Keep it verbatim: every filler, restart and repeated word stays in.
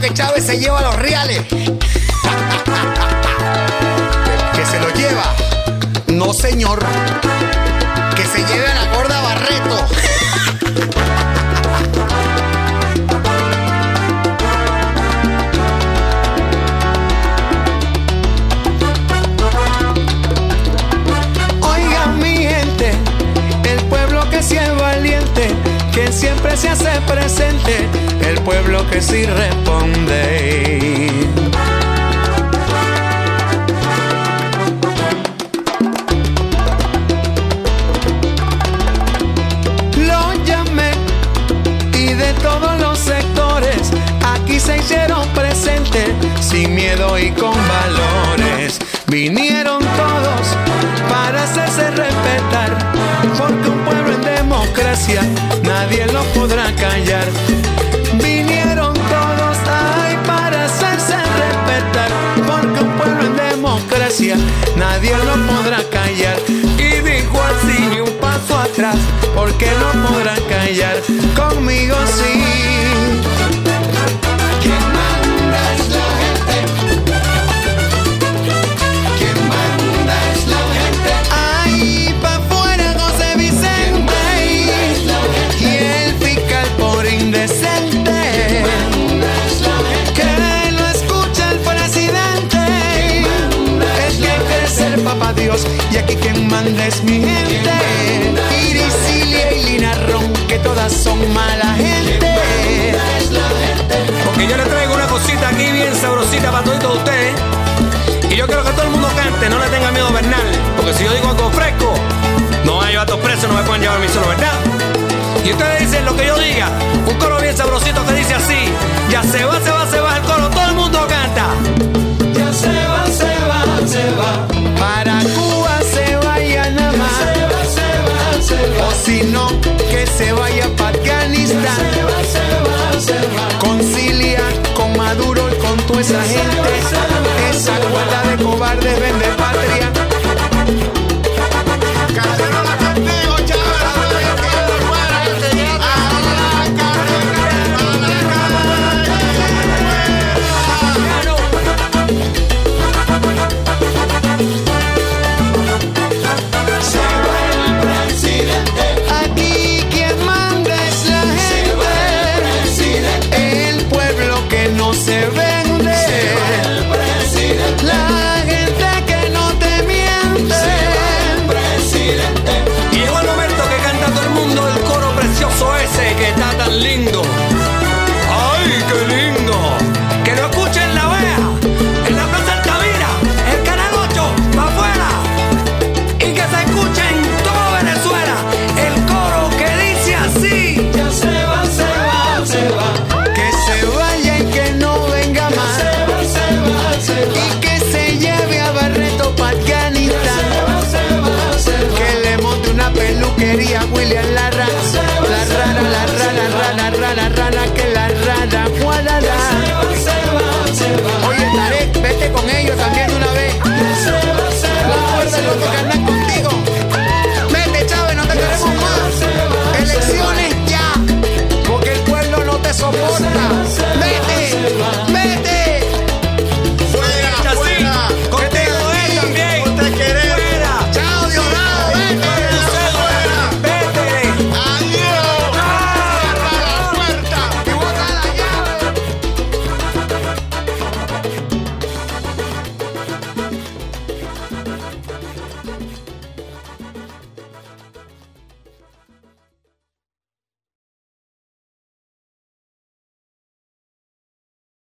que Chávez se lleva los reales. Que se los lleva. No, señor. Que se lleve a la gorda Barreto. Si es valiente, que siempre se hace presente, el pueblo que sí responde. Lo llamé y de todos los sectores aquí se hicieron presentes, sin miedo y con valores. Vinieron todos para hacerse respetar, porque un pueblo en democracia nadie lo podrá callar. Vinieron todos ay, para hacerse respetar, porque un pueblo en democracia nadie lo podrá callar. Y dijo así, ni un paso atrás, porque no podrán callar. Conmigo sí. ¿Quién manda es la gente? ¿Quién manda es la gente? Ay, pa' fuera José Vicente. Y el fiscal por indecente. Que lo escucha el presidente. Es que hay que ser papá Dios. Y aquí quien manda es mi gente. Iricilia y Lina Ron, que todas son mala gente. Porque yo le traigo una cosita aquí bien sabrosita para todos ustedes. Y yo quiero que todo el mundo cante, no le tenga miedo a Bernal. Porque si yo digo algo fresco, no van a llevar a estos presos, no me pueden llevar a mí solo, ¿verdad? Y ustedes dicen lo que yo diga. Un coro bien sabrosito que dice así: ya se va, se va, se va el coro, todo el mundo canta. Ya se va, se va, se va. Para Cuba se vaya nada más. Se va, se va, se va. O si no, que se vaya para Afganistán. Se va, se va, se va. Concilia con Maduro y con toda esa gente. Esa cuerda de cobardes vende patria. Cacerola contigo, se vende. Se va el presidente. La gente que no te miente. Se va el presidente. Y llegó el momento que canta todo el mundo el coro precioso ese que está tan lindo. ¡Ay, qué lindo! Que lo escuchen la vea, en la Plaza Altamira, el Canal ocho, pa' afuera. Y que se escuche en toda Venezuela el coro que dice así: ya se va, se va, se va. Que se vaya y que no venga más. Se va, se va, se va. Y que se lleve a Barreto pa' Afganistán. Se va, se va, se va. Que le monte una peluquería a William Larra. La rara, la rara, rara, rara, rara, que la rara, guarara.